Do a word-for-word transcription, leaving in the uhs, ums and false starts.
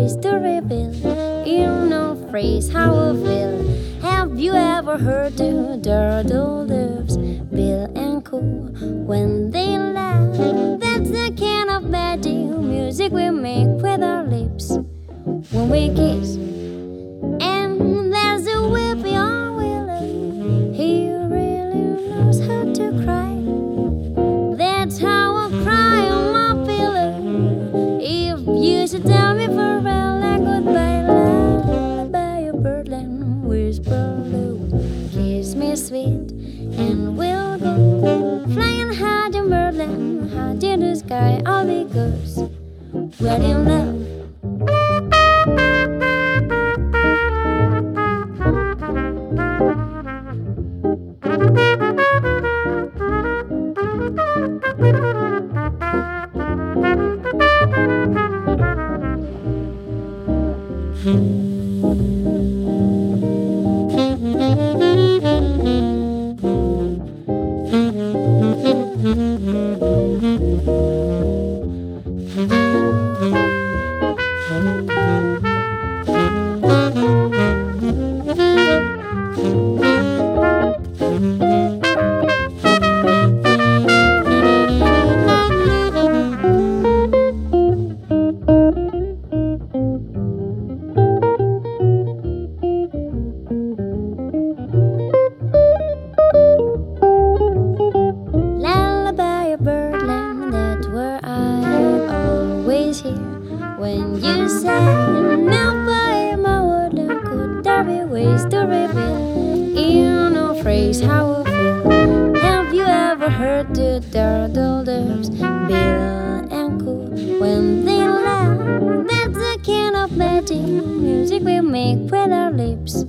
ways to reveal in a phrase how I feel. Have you ever heard the turtle doves, Bill and Coo, when they laugh? That's the kind of magic music we make with our lips when we kiss. And there's a whippy on Willie, he really knows how to cry. That's how I cry on my pillow. If you should tell me farewell and goodbye, lullaby of birdland, whisper low, kiss me sweet, and we'll go flying high in birdland, high in the sky, all because we're in love. When you say now by my word, could there be ways to reveal in a phrase how I feel? Have you ever heard the turtle doves, Bill and Coo, when they laugh? That's the kind of magic music we make with our lips